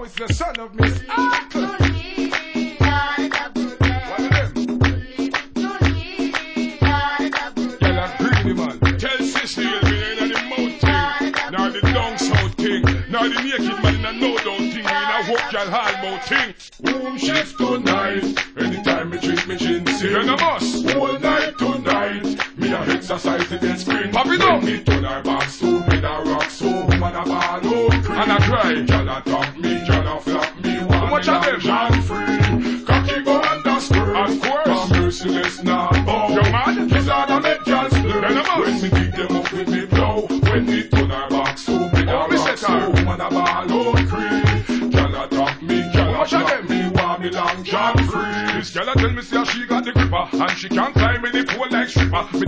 it's the son of Miss Uncle. One of them. Girl, a greedy man. Tell Cecile me ain't the mountain. Now the down south thing. Now the naked man in a no down thing. In a walk y'all hard mouth thing. Room shift tonight. Anytime me drink me gin sing. Then I must. All night tonight. Me a exercise against spring. Pop it up. Me turn her back so me da rock so. Man a ball out. And I cry. Y'all a top me. Y'all a flap me. How much of them? John free. Cocky go under skirt. Of course. Merciless now. Oh. Yo man. Kiss on a make y'all split. Then I must. When me pick them up with me blow. When me turn her back so me da rock so. Man a ball out. Y'all a top me. Y'all a flap me. Want me long John free. This girl a tell me say she got the gripper. And she can't climb in the pole like stripper. Me